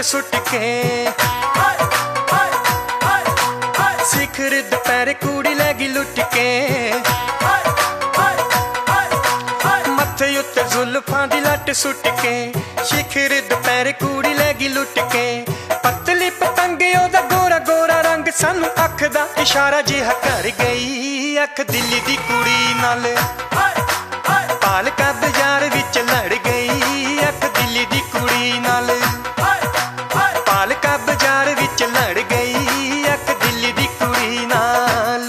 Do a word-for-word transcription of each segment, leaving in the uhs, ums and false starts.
Suit के शिखर दोपहर कूड़ी लैगी लुट के मथे उत्ते जुल्फां दी लट सुट के शिखर दोपहर कूड़ी लैगी लुट के पतली पतंगे ओदा गोरा गोरा रंग सानू अख दा इशारा जिहा कर गई अख दिल्ली दी कुड़ी नाल पालका बाजार विच लड़ गई अख दिल्ली दी कुड़ी नाल पालका बाजार विच लड़ गई अख दिल्ली दी कुड़ी नाल।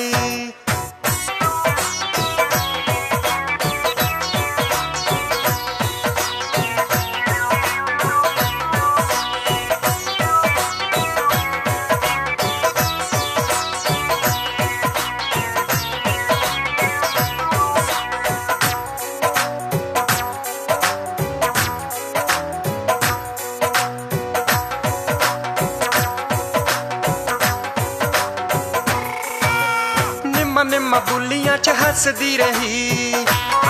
निम्मा बुलियां च हसदी रही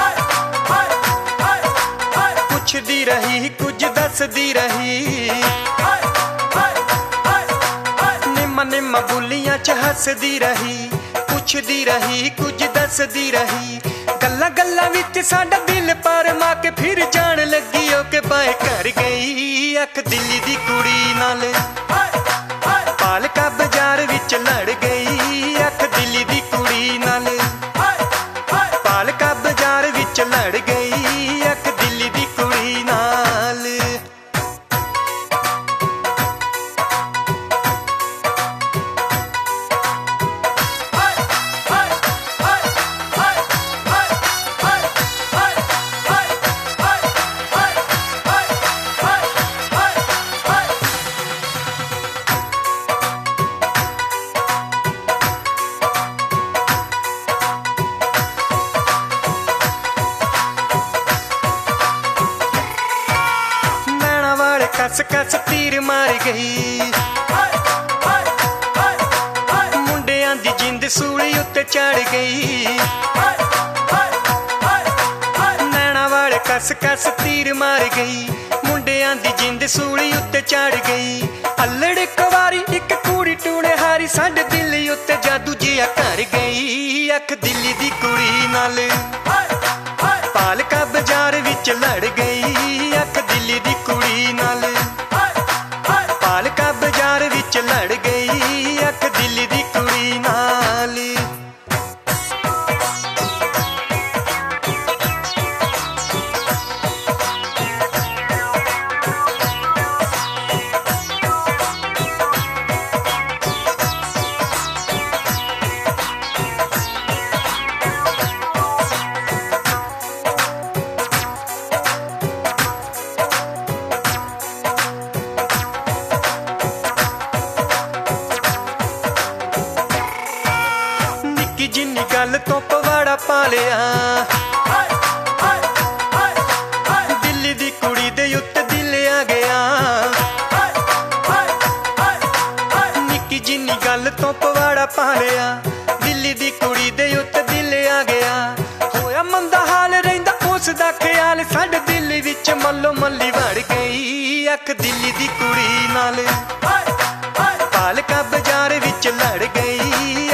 पुछदी रही कुछ दसदी रही निम्मा निम्मा बुलियां च हसदी रही पुछदी रही कुछ दसदी रही गल्ला गल्ला विच साडा दिल पर मा के फिर जान लगी ओ के बाए कर गई अख दिल्ली दी कुड़ी नाल पालका बाजार विच लड़ गई अख दिल्ली दी कुड़ी नाल पालका बाजार विच लड़ गई अख दिल्ली दी कुड़ी नाल। कस कस तीर मार गई मुंडियां दी जिंद सूली उत्ते चढ़ गई नैना वाले कस कस तीर मार गई मुंडियां दी जिंद सूली उत्ते चढ़ गई अल्लड़ कवारी एक कुड़ी टूणे हारी साडे दिल उत्ते जादू जिहा कर गई अख दिल्ली दी कुड़ी नाल पालका बाजार विच लड़ गई अख दिल्ली दी कुड़ी नाल पालका बाजार विच लड़ गई अख दिल्ली दी कुड़ी नाल। जिन्नी गल तो पवाड़ा पा लिया दिल्ली दी कुड़ी दे उत्ते दिल आ गया निक्की जिन्नी गल तो पवाड़ा पा लिया दिल्ली दी कुड़ी दे उत्ते दिल आ गया होया मंदा हाल रहिंदा उस दा ख्याल साडे दिल विच मल्लो मल्ली वड़ गई अख दिल्ली दी कुड़ी नाल पालका बाजार विच लड़ गई